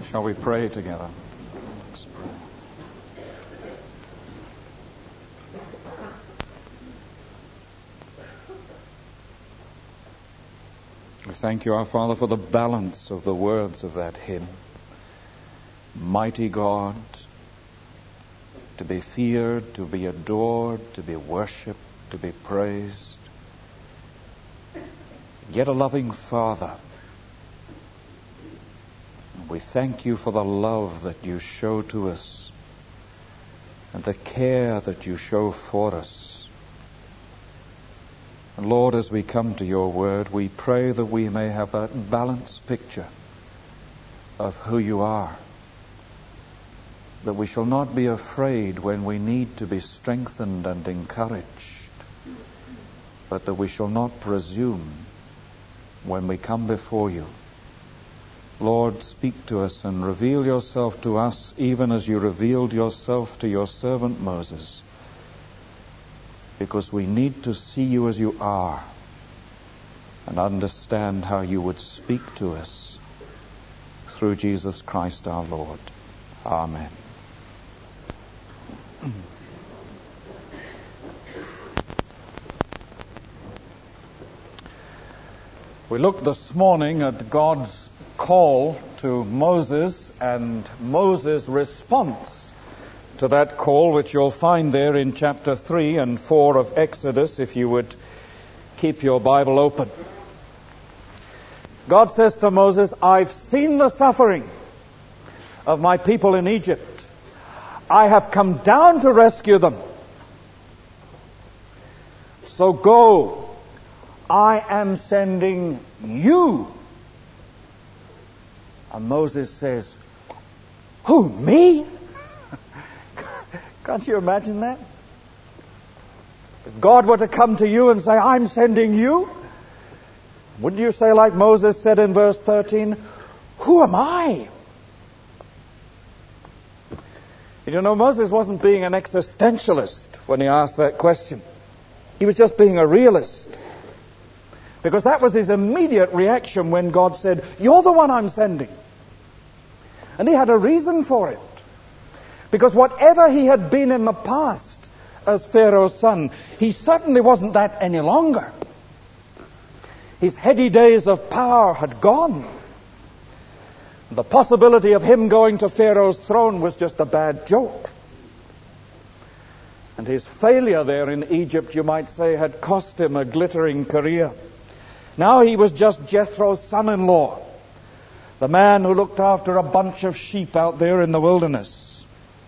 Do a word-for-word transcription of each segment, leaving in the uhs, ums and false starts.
Shall we pray together? Let's pray. We thank you, our Father, for the balance of the words of that hymn. Mighty God, to be feared, to be adored, to be worshipped, to be praised. Yet a loving Father. We thank you for the love that you show to us and the care that you show for us. And Lord, as we come to your word, we pray that we may have a balanced picture of who you are. That we shall not be afraid when we need to be strengthened and encouraged, but that we shall not presume when we come before you. Lord, speak to us and reveal yourself to us even as you revealed yourself to your servant Moses, because we need to see you as you are and understand how you would speak to us through Jesus Christ our Lord. Amen. We looked this morning at God's call to Moses and Moses' response to that call, which you'll find there in chapter three and four of Exodus, if you would keep your Bible open. God says to Moses, I've seen the suffering of my people in Egypt. I have come down to rescue them. So go. I am sending you. And Moses says, who, me? Can't you imagine that? If God were to come to you and say, I'm sending you, wouldn't you say like Moses said in verse thirteen, who am I? You know, Moses wasn't being an existentialist when he asked that question. He was just being a realist. Because that was his immediate reaction when God said, you're the one I'm sending. And he had a reason for it. Because whatever he had been in the past as Pharaoh's son, he certainly wasn't that any longer. His heady days of power had gone. The possibility of him going to Pharaoh's throne was just a bad joke. And his failure there in Egypt, you might say, had cost him a glittering career. Now he was just Jethro's son-in-law, the man who looked after a bunch of sheep out there in the wilderness.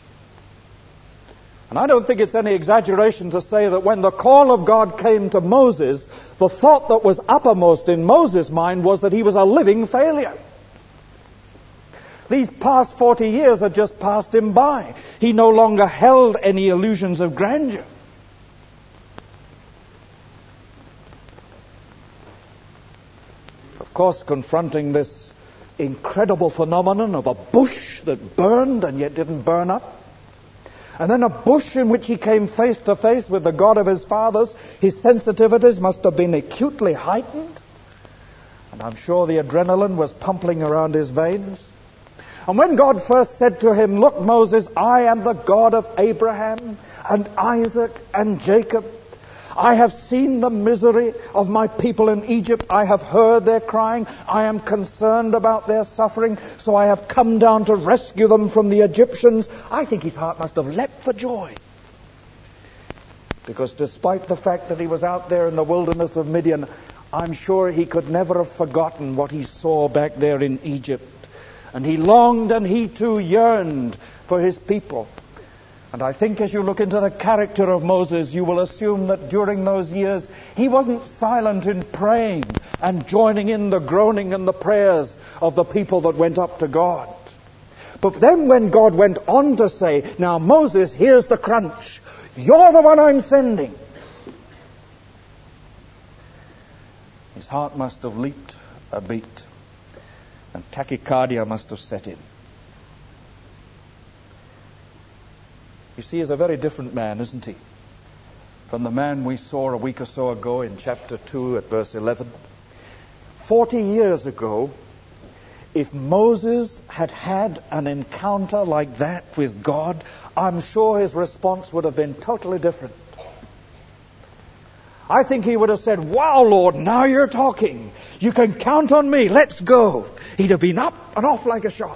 And I don't think it's any exaggeration to say that when the call of God came to Moses, the thought that was uppermost in Moses' mind was that he was a living failure. These past forty years had just passed him by. He no longer held any illusions of grandeur. Of course, confronting this incredible phenomenon of a bush that burned and yet didn't burn up, and then a bush in which he came face to face with the God of his fathers, his sensitivities must have been acutely heightened. And I'm sure the adrenaline was pumping around his veins. And when God first said to him, look, Moses, I am the God of Abraham and Isaac and Jacob. I have seen the misery of my people in Egypt. I have heard their crying. I am concerned about their suffering. So I have come down to rescue them from the Egyptians. I think his heart must have leapt for joy. Because despite the fact that he was out there in the wilderness of Midian, I'm sure he could never have forgotten what he saw back there in Egypt. And he longed and he too yearned for his people. And I think as you look into the character of Moses, you will assume that during those years, he wasn't silent in praying and joining in the groaning and the prayers of the people that went up to God. But then when God went on to say, now Moses, here's the crunch. You're the one I'm sending. His heart must have leaped a beat. And tachycardia must have set in. You see, he's a very different man, isn't he? From the man we saw a week or so ago in chapter two at verse eleven. Forty years ago, If Moses had had an encounter like that with God, I'm sure his response would have been totally different. I think he would have said, "Wow, Lord, now you're talking. You can count on me. Let's go." He'd have been up and off like a shot.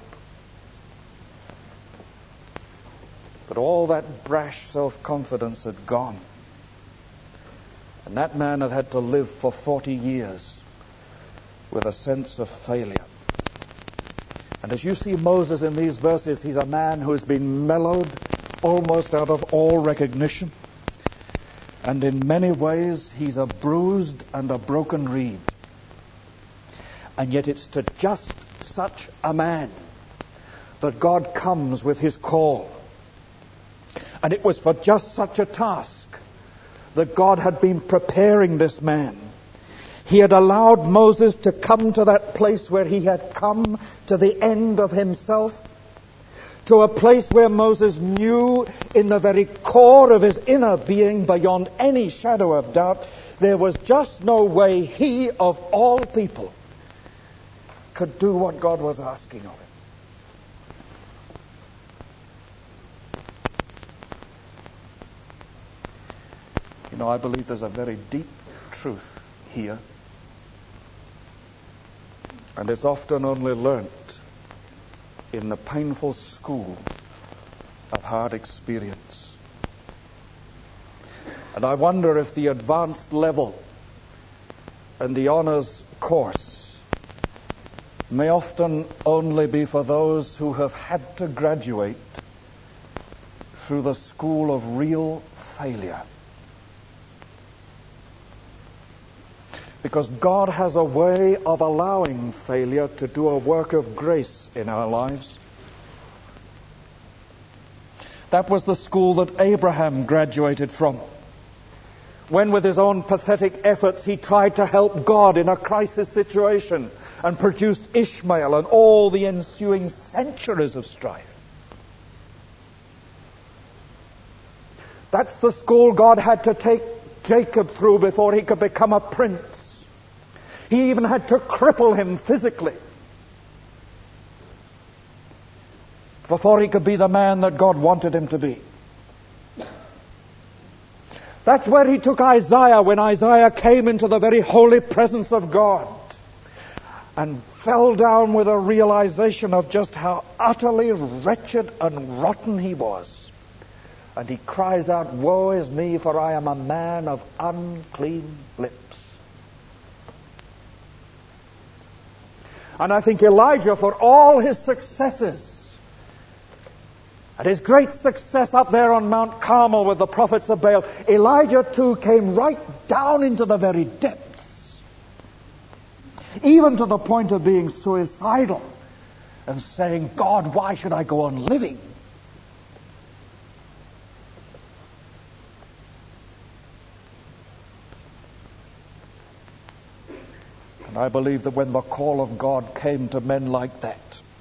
But all that brash self-confidence had gone. And that man had had to live for forty years with a sense of failure. And as you see Moses in these verses, he's a man who has been mellowed almost out of all recognition. And in many ways, he's a bruised and a broken reed. And yet it's to just such a man that God comes with his call. And it was for just such a task that God had been preparing this man. He had allowed Moses to come to that place where he had come to the end of himself, to a place where Moses knew in the very core of his inner being, beyond any shadow of doubt, there was just no way he, of all people, could do what God was asking of him. You know, I believe there's a very deep truth here. And it's often only learnt in the painful school of hard experience. And I wonder if the advanced level and the honors course may often only be for those who have had to graduate through the school of real failure. Because God has a way of allowing failure to do a work of grace in our lives. That was the school that Abraham graduated from, when with his own pathetic efforts he tried to help God in a crisis situation and produced Ishmael and all the ensuing centuries of strife. That's the school God had to take Jacob through before he could become a prince. He even had to cripple him physically before he could be the man that God wanted him to be. That's where he took Isaiah when Isaiah came into the very holy presence of God and fell down with a realization of just how utterly wretched and rotten he was. And he cries out, "Woe is me, for I am a man of unclean lips." And I think Elijah, for all his successes, and his great success up there on Mount Carmel with the prophets of Baal, Elijah too came right down into the very depths, even to the point of being suicidal and saying, "God, why should I go on living?" I believe that when the call of God came to men like that,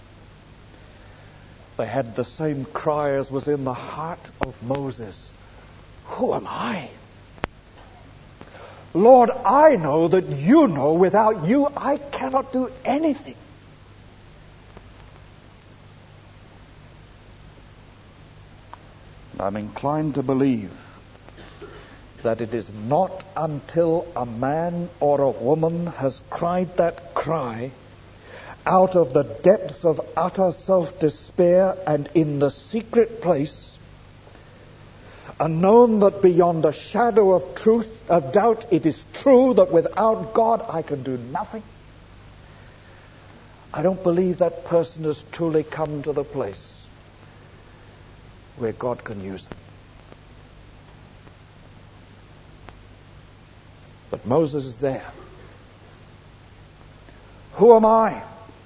they had the same cry as was in the heart of Moses. "Who am I? Lord, I know that you know without you I cannot do anything." And I'm inclined to believe that it is not until a man or a woman has cried that cry out of the depths of utter self-despair and in the secret place, and known that beyond a shadow of truth, of doubt, it is true that without God I can do nothing, I don't believe that person has truly come to the place where God can use them. But Moses is there. Who am I?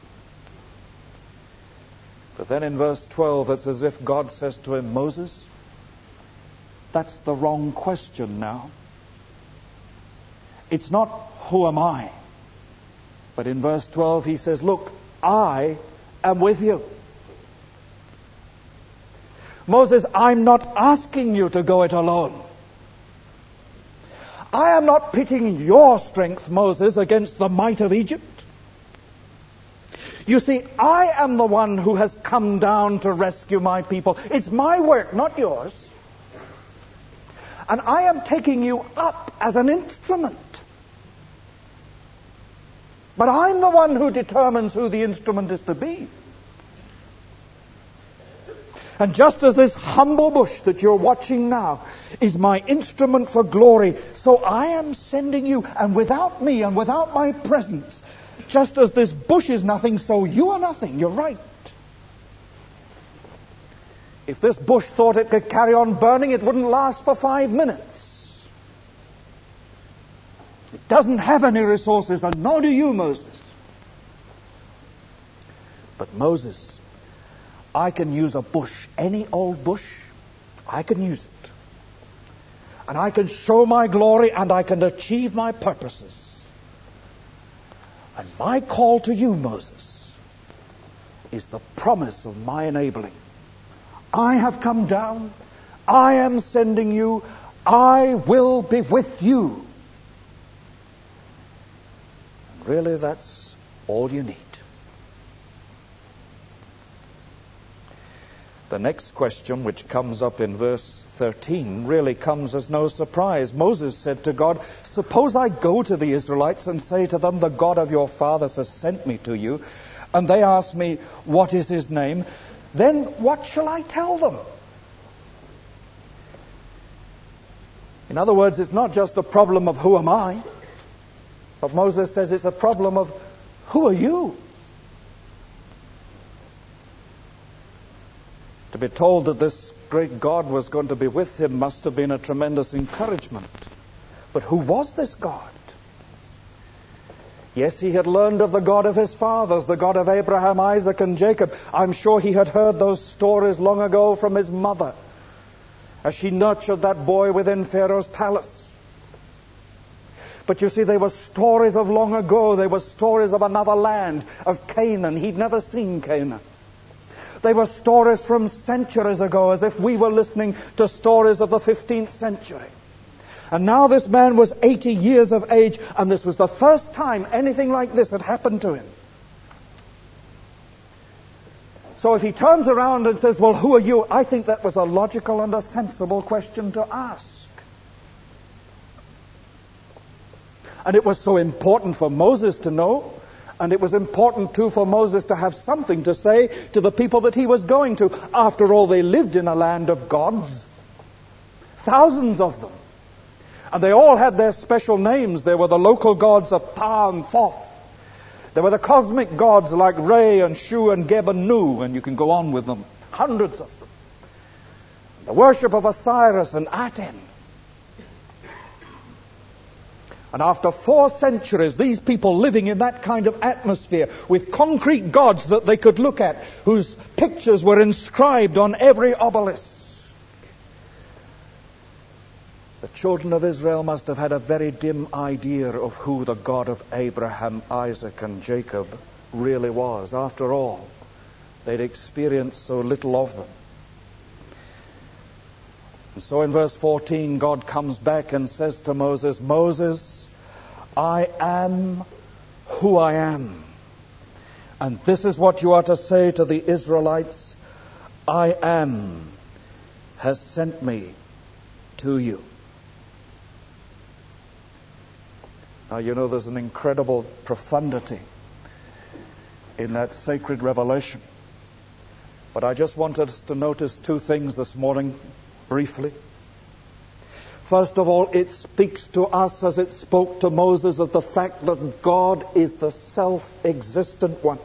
But then in verse twelve, it's as if God says to him, "Moses, that's the wrong question now. It's not who am I?" But in verse twelve he says, "Look, I am with you." Moses, I'm not asking you to go it alone. I am not pitting your strength, Moses, against the might of Egypt. You see, I am the one who has come down to rescue my people. It's my work, not yours. And I am taking you up as an instrument. But I'm the one who determines who the instrument is to be. And just as this humble bush that you're watching now is my instrument for glory, so I am sending you, and without me and without my presence, just as this bush is nothing, so you are nothing. You're right. If this bush thought it could carry on burning, it wouldn't last for five minutes. It doesn't have any resources, and nor do you, Moses. But Moses, I can use a bush, any old bush, I can use it. And I can show my glory, and I can achieve my purposes. And my call to you, Moses, is the promise of my enabling. I have come down. I am sending you. I will be with you. Really, that's all you need. The next question, which comes up in verse thirteen, really comes as no surprise. Moses said to God, suppose I go to the Israelites and say to them, the God of your fathers has sent me to you, and they ask me, what is his name? Then what shall I tell them? In other words, it's not just a problem of who am I, but Moses says it's a problem of who are you? To be told that this great God was going to be with him must have been a tremendous encouragement. But who was this God? Yes, he had learned of the God of his fathers, the God of Abraham, Isaac, and Jacob. I'm sure he had heard those stories long ago from his mother as she nurtured that boy within Pharaoh's palace. But you see, they were stories of long ago. They were stories of another land, of Canaan. He'd never seen Canaan. They were stories from centuries ago, as if we were listening to stories of the fifteenth century. And now this man was eighty years of age, and this was the first time anything like this had happened to him. So if he turns around and says, well, who are you? I think that was a logical and a sensible question to ask. And it was so important for Moses to know, and it was important too for Moses to have something to say to the people that he was going to. After all, they lived in a land of gods. Thousands of them. And they all had their special names. There were the local gods of Ptah and Thoth. There were the cosmic gods like Re and Shu and Geb and Nu, and you can go on with them. Hundreds of them. The worship of Osiris and Aten. And after four centuries, these people living in that kind of atmosphere with concrete gods that they could look at, whose pictures were inscribed on every obelisk. The children of Israel must have had a very dim idea of who the God of Abraham, Isaac, and Jacob really was. After all, they'd experienced so little of them. And so in verse fourteen, God comes back and says to Moses, Moses, I am who I am. And this is what you are to say to the Israelites, I am has sent me to you. Now, you know, there's an incredible profundity in that sacred revelation. But I just wanted us to notice two things this morning, briefly. First of all, it speaks to us as it spoke to Moses of the fact that God is the self-existent one.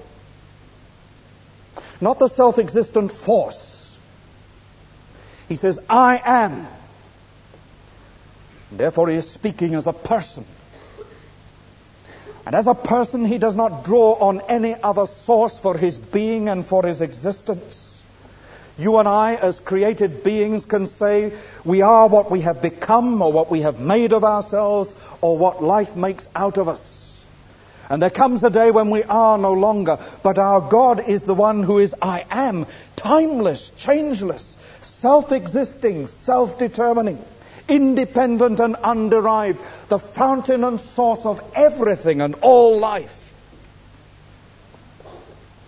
Not the self-existent force. He says, I am. Therefore, he is speaking as a person. And as a person, he does not draw on any other source for his being and for his existence. You and I, as created beings, can say we are what we have become, or what we have made of ourselves, or what life makes out of us. And there comes a day when we are no longer, but our God is the one who is I am, timeless, changeless, self-existing, self-determining, independent and underived, the fountain and source of everything and all life.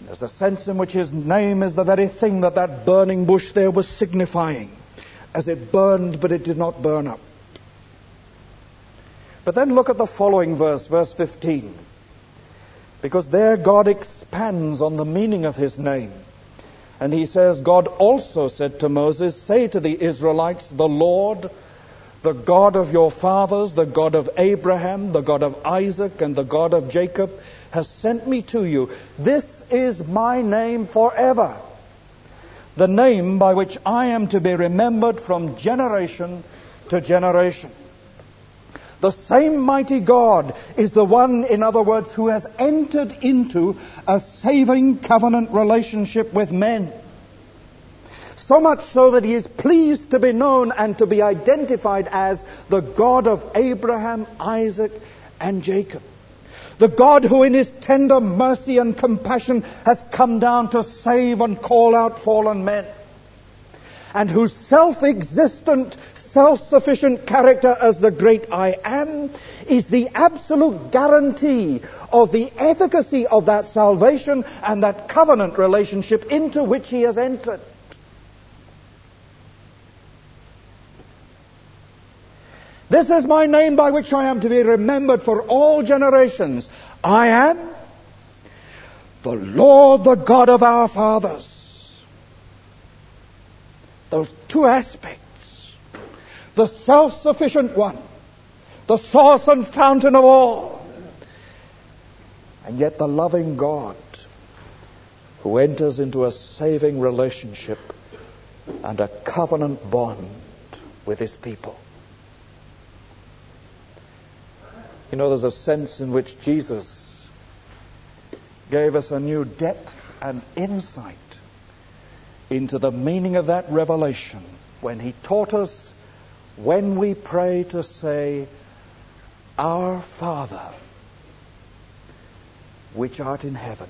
There's a sense in which his name is the very thing that that burning bush there was signifying, as it burned, but it did not burn up. But then look at the following verse, verse fifteen. Because there God expands on the meaning of his name. And he says, God also said to Moses, say to the Israelites, the Lord, the God of your fathers, the God of Abraham, the God of Isaac, and the God of Jacob, has sent me to you. This is my name forever, the name by which I am to be remembered from generation to generation. The same mighty God is the one, in other words, who has entered into a saving covenant relationship with men. So much so that he is pleased to be known and to be identified as the God of Abraham, Isaac, and Jacob. The God who in his tender mercy and compassion has come down to save and call out fallen men. And whose self-existent, self-sufficient character as the great I Am is the absolute guarantee of the efficacy of that salvation and that covenant relationship into which he has entered. This is my name by which I am to be remembered for all generations. I am the Lord, the God of our fathers. Those two aspects. The self-sufficient one. The source and fountain of all. And yet the loving God who enters into a saving relationship and a covenant bond with his people. You know, there's a sense in which Jesus gave us a new depth and insight into the meaning of that revelation when he taught us, when we pray, to say, Our Father, which art in heaven.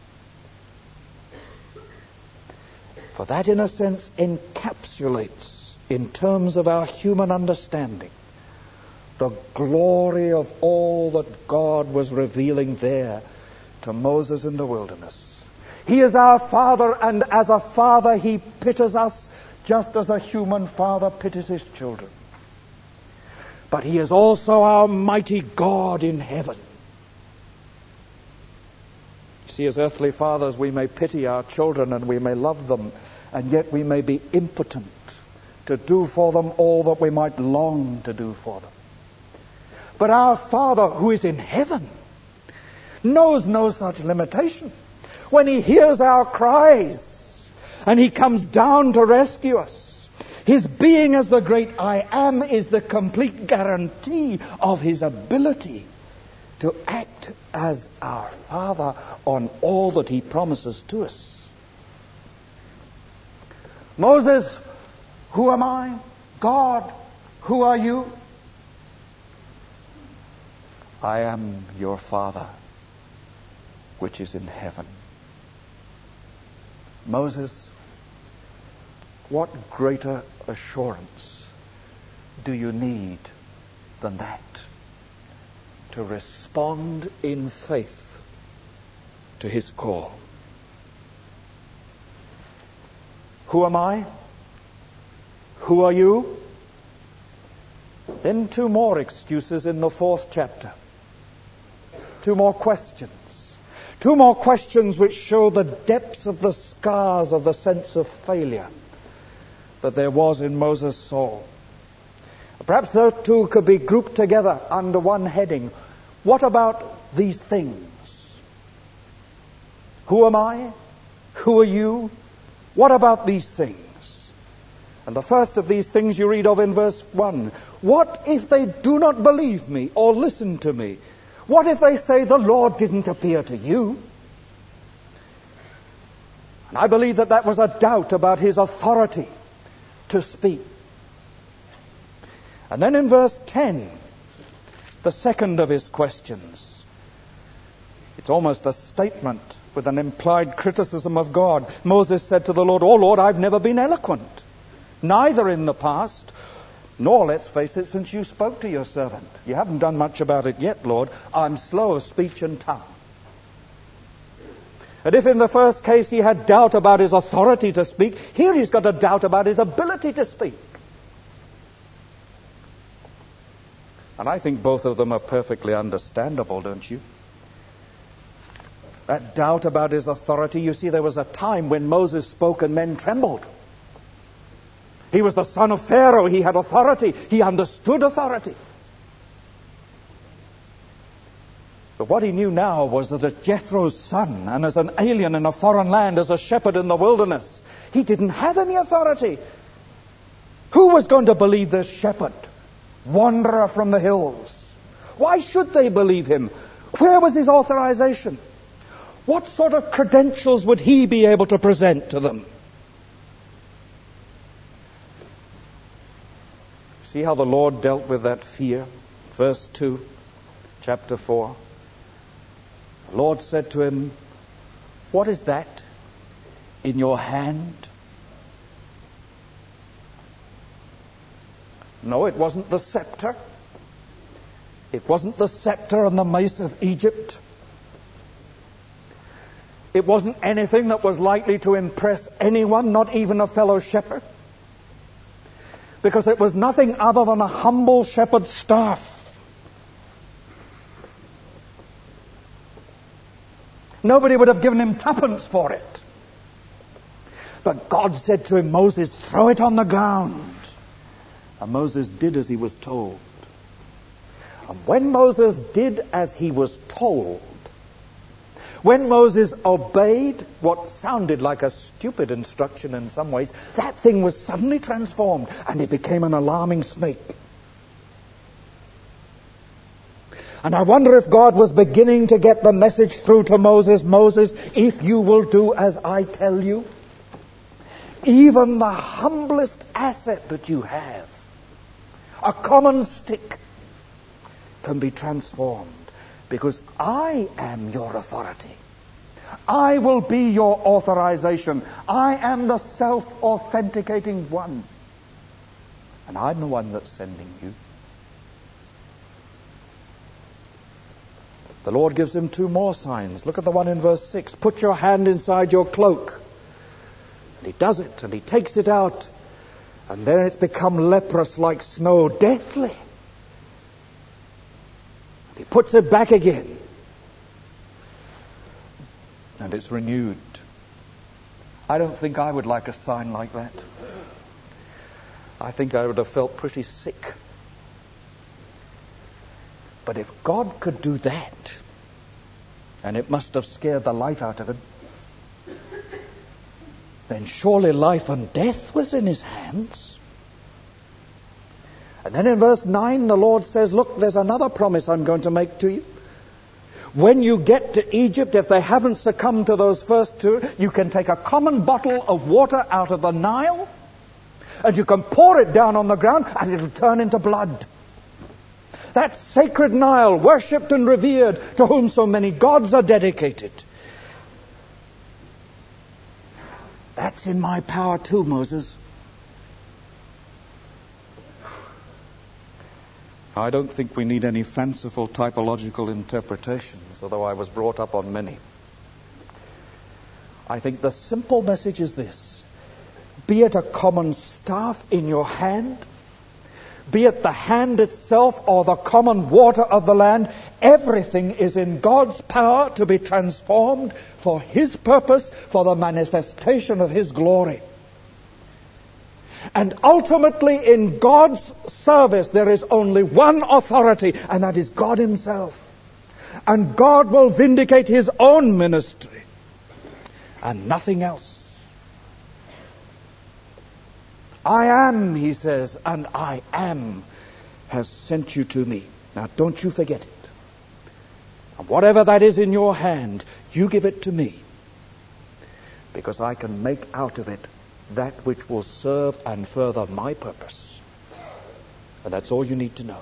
For that, in a sense, encapsulates, in terms of our human understanding, the glory of all that God was revealing there to Moses in the wilderness. He is our Father, and as a father he pities us just as a human father pities his children. But he is also our mighty God in heaven. You see, as earthly fathers we may pity our children and we may love them, and yet we may be impotent to do for them all that we might long to do for them. But our Father who is in heaven knows no such limitation. When he hears our cries and he comes down to rescue us, his being as the great I Am is the complete guarantee of his ability to act as our Father on all that he promises to us. Moses, who am I? God, who are you? I am your Father, which is in heaven. Moses, what greater assurance do you need than that? To respond in faith to his call. Who am I? Who are you? Then two more excuses in the fourth chapter. Two more questions. Two more questions which show the depths of the scars of the sense of failure that there was in Moses' soul. Perhaps those two could be grouped together under one heading. What about these things? Who am I? Who are you? What about these things? And the first of these things you read of in verse one. What if they do not believe me or listen to me? What if they say the Lord didn't appear to you? And I believe that that was a doubt about his authority to speak. And then in verse ten, the second of his questions. It's almost a statement with an implied criticism of God. Moses said to the Lord, "Oh Lord, I've never been eloquent, neither in the past, nor, let's face it, since you spoke to your servant. You haven't done much about it yet, Lord. I'm slow of speech and tongue." And if in the first case he had doubt about his authority to speak, here he's got a doubt about his ability to speak. And I think both of them are perfectly understandable, don't you? That doubt about his authority. You see, there was a time when Moses spoke and men trembled. He was the son of Pharaoh. He had authority. He understood authority. But what he knew now was that as Jethro's son, and as an alien in a foreign land, as a shepherd in the wilderness, he didn't have any authority. Who was going to believe this shepherd, wanderer from the hills? Why should they believe him? Where was his authorization? What sort of credentials would he be able to present to them? See how the Lord dealt with that fear? Verse two, chapter four. The Lord said to him, "What is that in your hand?" No, it wasn't the scepter. It wasn't the scepter and the mace of Egypt. It wasn't anything that was likely to impress anyone, not even a fellow shepherd. Because it was nothing other than a humble shepherd's staff. Nobody would have given him tuppence for it. But God said to him, "Moses, throw it on the ground." And Moses did as he was told. And when Moses did as he was told, when Moses obeyed what sounded like a stupid instruction in some ways, that thing was suddenly transformed and it became an alarming snake. And I wonder if God was beginning to get the message through to Moses, "Moses, if you will do as I tell you, even the humblest asset that you have, a common stick, can be transformed. Because I am your authority. I will be your authorization. I am the self-authenticating one. And I'm the one that's sending you." The Lord gives him two more signs. Look at the one in verse six. "Put your hand inside your cloak." And he does it, and he takes it out. And then it's become leprous like snow, deathly. He puts it back again. And it's renewed. I don't think I would like a sign like that. I think I would have felt pretty sick. But if God could do that, and it must have scared the life out of him, then surely life and death was in his hands. And then in verse nine, the Lord says, "Look, there's another promise I'm going to make to you. When you get to Egypt, if they haven't succumbed to those first two, you can take a common bottle of water out of the Nile, and you can pour it down on the ground, and it'll turn into blood. That sacred Nile, worshipped and revered, to whom so many gods are dedicated. That's in my power too, Moses." I don't think we need any fanciful typological interpretations, although I was brought up on many. I think the simple message is this: be it a common staff in your hand, be it the hand itself or the common water of the land, everything is in God's power to be transformed for His purpose, for the manifestation of His glory. And ultimately, in God's service, there is only one authority, and that is God Himself. And God will vindicate His own ministry, and nothing else. "I am," He says, "and I am has sent you to me." Now, don't you forget it. And whatever that is in your hand, you give it to me, because I can make out of it that which will serve and further my purpose. And that's all you need to know.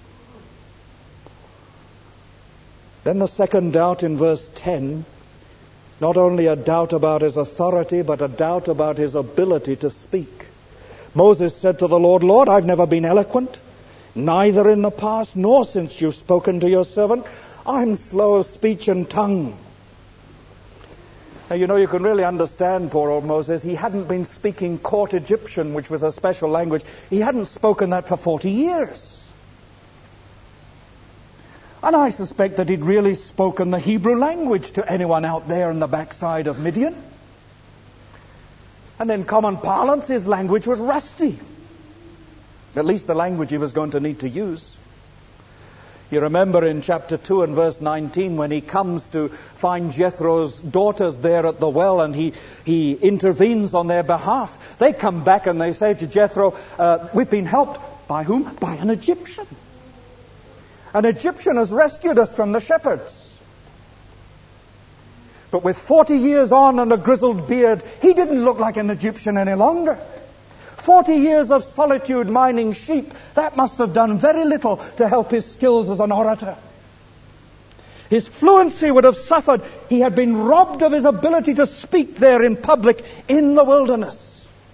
Then the second doubt in verse ten, not only a doubt about his authority, but a doubt about his ability to speak. Moses said to the Lord, "Lord, I've never been eloquent, neither in the past nor since you've spoken to your servant. I'm slow of speech and tongue." Now, you know, you can really understand poor old Moses. He hadn't been speaking court Egyptian, which was a special language. He hadn't spoken that for forty years. And I suspect that he'd really spoken the Hebrew language to anyone out there in the backside of Midian. And in common parlance, his language was rusty. At least the language he was going to need to use. You remember in chapter two and verse nineteen when he comes to find Jethro's daughters there at the well and he, he intervenes on their behalf. They come back and they say to Jethro, uh, we've been helped. By whom? By an Egyptian. An Egyptian has rescued us from the shepherds. But with forty years on and a grizzled beard, he didn't look like an Egyptian any longer. Forty years of solitude mining sheep, that must have done very little to help his skills as an orator. His fluency would have suffered. He had been robbed of his ability to speak there in public in the wilderness.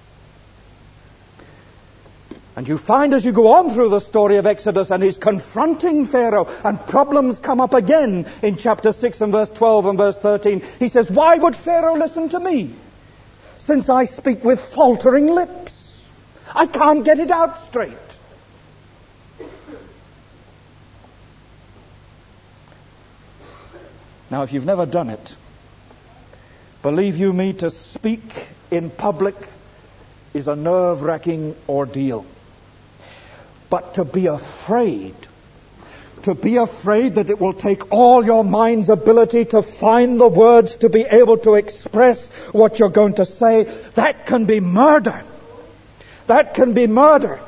And you find as you go on through the story of Exodus and he's confronting Pharaoh and problems come up again in chapter six and verse twelve and verse thirteen. He says, why would Pharaoh listen to me? Since I speak with faltering lips. I can't get it out straight. Now, if you've never done it, believe you me, to speak in public is a nerve-wracking ordeal. But to be afraid, to be afraid that it will take all your mind's ability to find the words to be able to express what you're going to say, that can be murder. That can be murder.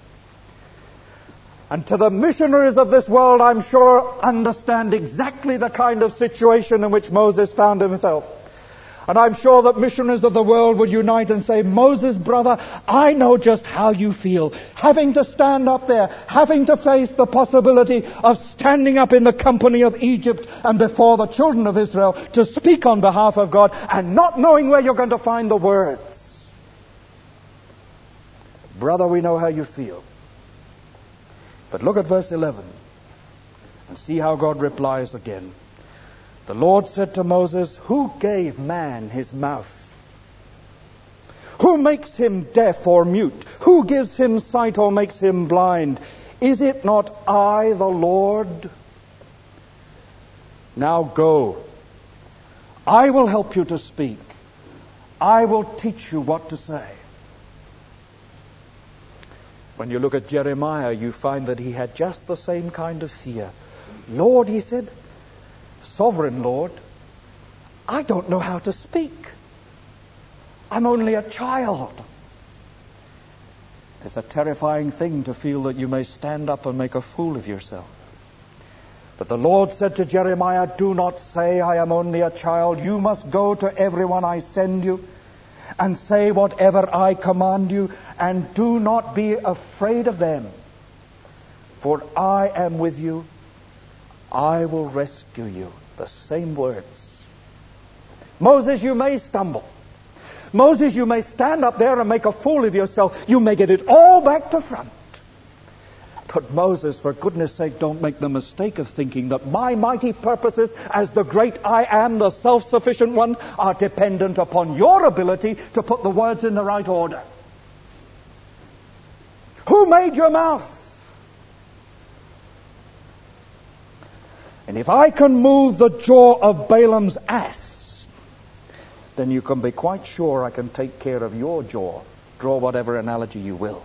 And to the missionaries of this world, I'm sure, understand exactly the kind of situation in which Moses found himself. And I'm sure that missionaries of the world would unite and say, Moses, brother, I know just how you feel. Having to stand up there, having to face the possibility of standing up in the company of Egypt and before the children of Israel to speak on behalf of God and not knowing where you're going to find the words. Brother, we know how you feel. But look at verse eleven and see how God replies again. The Lord said to Moses, who gave man his mouth? Who makes him deaf or mute? Who gives him sight or makes him blind? Is it not I, the Lord? Now go. I will help you to speak. I will teach you what to say. When you look at Jeremiah, you find that he had just the same kind of fear. Lord, he said, Sovereign Lord, I don't know how to speak. I'm only a child. It's a terrifying thing to feel that you may stand up and make a fool of yourself. But the Lord said to Jeremiah, do not say I am only a child. You must go to everyone I send you and say whatever I command you, and do not be afraid of them. For I am with you. I will rescue you. The same words. Moses, you may stumble. Moses, you may stand up there and make a fool of yourself. You may get it all back to front. But Moses, for goodness sake, don't make the mistake of thinking that my mighty purposes as the great I am, the self-sufficient one, are dependent upon your ability to put the words in the right order. Who made your mouth? And if I can move the jaw of Balaam's ass, then you can be quite sure I can take care of your jaw. Draw whatever analogy you will.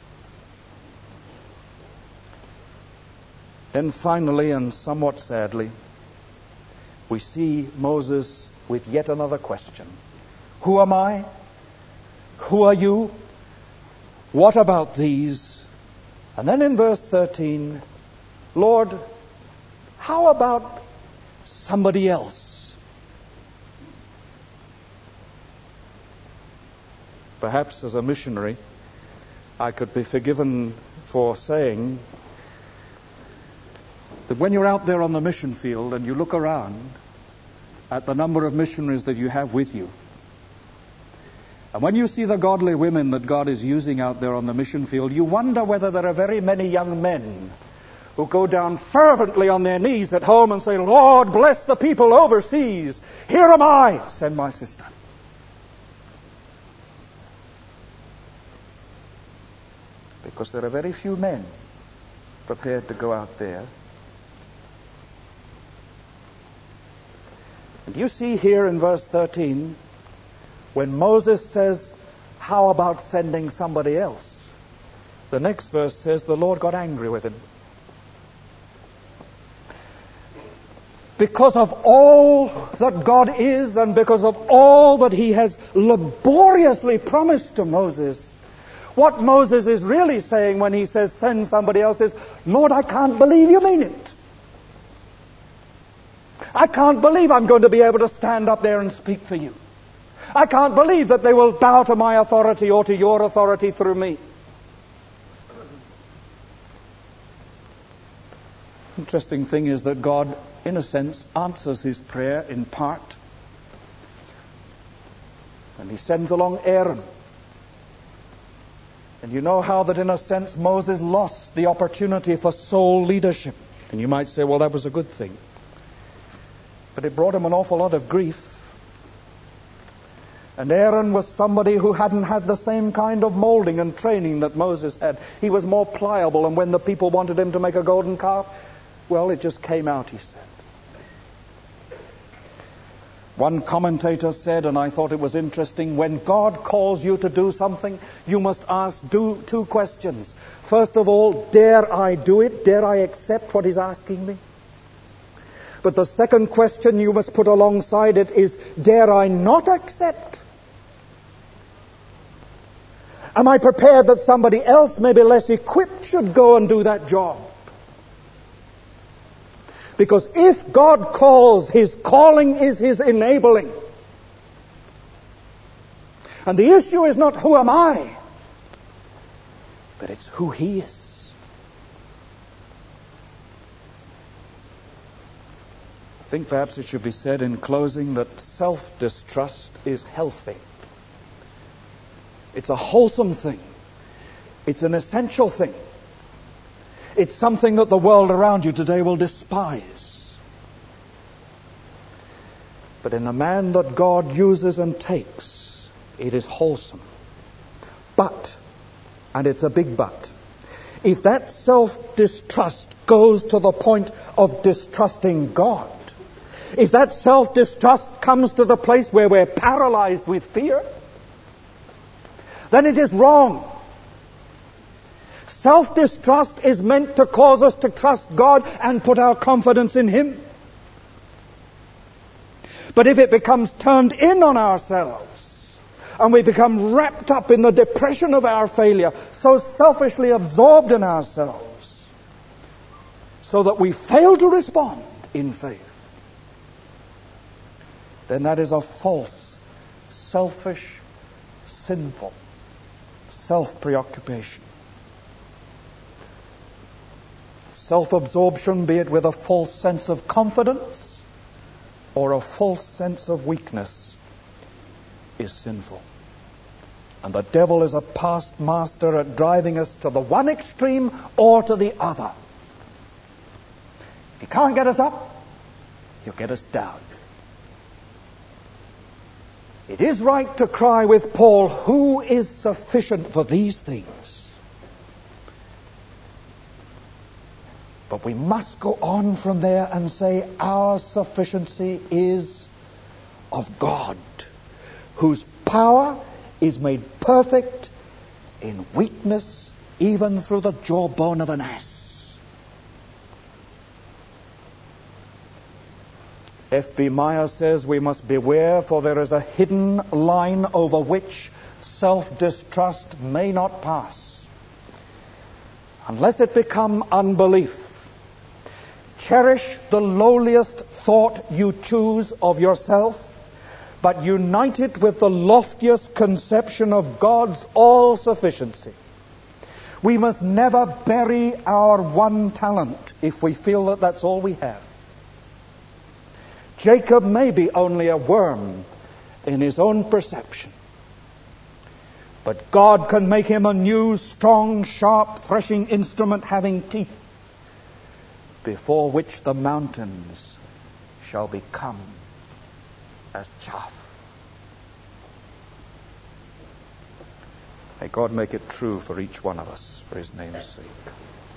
Then finally, and somewhat sadly, we see Moses with yet another question. Who am I? Who are you? What about these? And then in verse thirteen, Lord, how about somebody else? Perhaps as a missionary, I could be forgiven for saying that when you're out there on the mission field and you look around at the number of missionaries that you have with you, and when you see the godly women that God is using out there on the mission field, you wonder whether there are very many young men who go down fervently on their knees at home and say, Lord, bless the people overseas. Here am I. Send my sister. Because there are very few men prepared to go out there. And you see here in verse thirteen, when Moses says, how about sending somebody else? The next verse says the Lord got angry with him. Because of all that God is and because of all that he has laboriously promised to Moses, what Moses is really saying when he says send somebody else is, Lord, I can't believe you mean it. I can't believe I'm going to be able to stand up there and speak for you. I can't believe that they will bow to my authority or to your authority through me. Interesting thing is that God, in a sense, answers his prayer in part. And he sends along Aaron. And you know how that in a sense Moses lost the opportunity for sole leadership. And you might say, well, that was a good thing. But it brought him an awful lot of grief. And Aaron was somebody who hadn't had the same kind of molding and training that Moses had. He was more pliable, and when the people wanted him to make a golden calf, well, it just came out, he said. One commentator said, and I thought it was interesting, when God calls you to do something, you must ask do, two questions. First of all, dare I do it? Dare I accept what he's asking me? But the second question you must put alongside it is, dare I not accept? Am I prepared that somebody else, maybe less equipped, should go and do that job? Because if God calls, his calling is his enabling. And the issue is not who am I, but it's who he is. I think perhaps it should be said in closing that self-distrust is healthy. It's a wholesome thing. It's an essential thing. It's something that the world around you today will despise. But in the man that God uses and takes, it is wholesome. But, and it's a big but, if that self-distrust goes to the point of distrusting God, if that self-distrust comes to the place where we're paralyzed with fear, then it is wrong. Self-distrust is meant to cause us to trust God and put our confidence in him. But if it becomes turned in on ourselves, and we become wrapped up in the depression of our failure, so selfishly absorbed in ourselves, so that we fail to respond in faith, then that is a false, selfish, sinful self-preoccupation. Self-absorption, be it with a false sense of confidence or a false sense of weakness, is sinful. And the devil is a past master at driving us to the one extreme or to the other. If he can't get us up, he'll get us down. It is right to cry with Paul, who is sufficient for these things? But we must go on from there and say our sufficiency is of God, whose power is made perfect in weakness, even through the jawbone of an ass. F B Meyer says we must beware, for there is a hidden line over which self-distrust may not pass. Unless it become unbelief, cherish the lowliest thought you choose of yourself, but unite it with the loftiest conception of God's all-sufficiency. We must never bury our one talent if we feel that that's all we have. Jacob may be only a worm in his own perception, but God can make him a new, strong, sharp threshing instrument having teeth, before which the mountains shall become as chaff. May God make it true for each one of us, for his name's sake.